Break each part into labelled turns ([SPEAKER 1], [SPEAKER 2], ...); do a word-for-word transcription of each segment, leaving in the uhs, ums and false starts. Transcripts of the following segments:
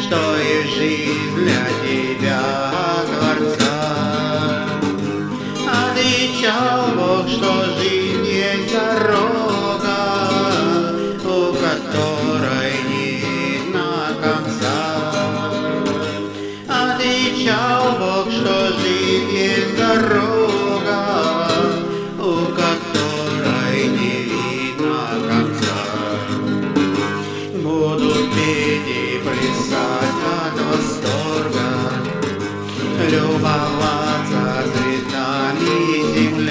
[SPEAKER 1] что и жизнь для тебя Творца. Отвечал Бог, что жизнь есть дорога, у которой не видно конца. Отвечал Бог, что жизнь есть дорога, у которой не видно конца. Будут петь и плясать от восторга, любоваться цветами землей.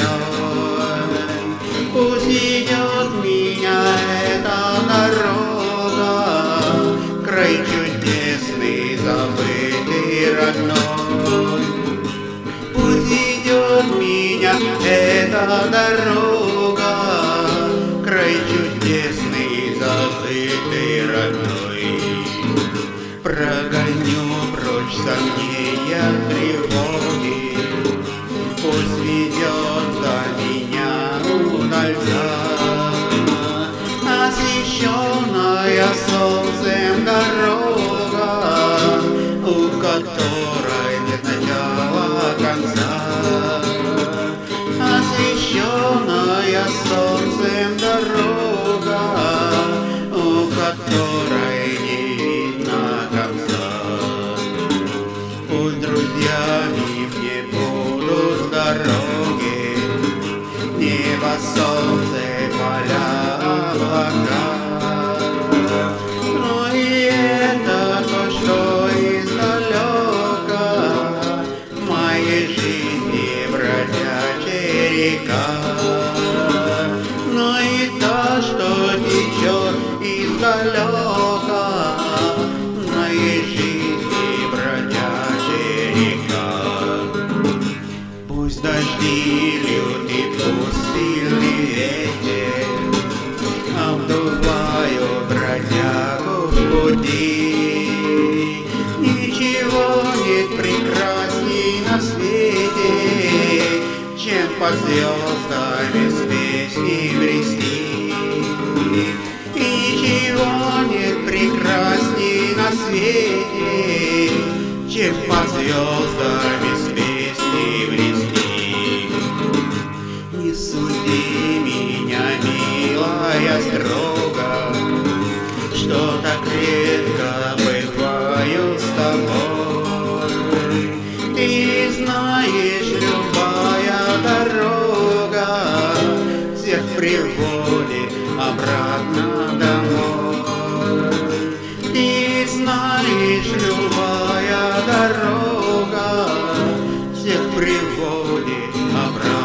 [SPEAKER 1] Пусть идет меня эта дорога, край чудесный, забытый, родной. Пусть идет меня эта дорога, край чудесный, забытый, родной. Прогоню прочь сомнения, тревоги, пусть ведет за меня удальца. Освещенная солнцем дорога, у которой нет начала конца. Освещенная солнцем дорога, у которой не видно конца. Пусть друзьями мне будут дороги, небо, солнце, поля, облака. Но и это то, что издалека в моей жизни бродячая река. Но и то, что течет издалека в моей жизни бродячая река. Пусть дожди льют и пусть сильный ветер обдувают бродягу в пути. Ничего нет прекрасней на свете, чем под звездами с песней брести. Ничего нет прекрасней на свете, чем под звездами с песней брести. Не суди меня, милая, строго, что так редко бываю с тобой. Ты знаешь, любая дорога всех приводит обратно домой. Ты знаешь, любая дорога всех приводит обратно.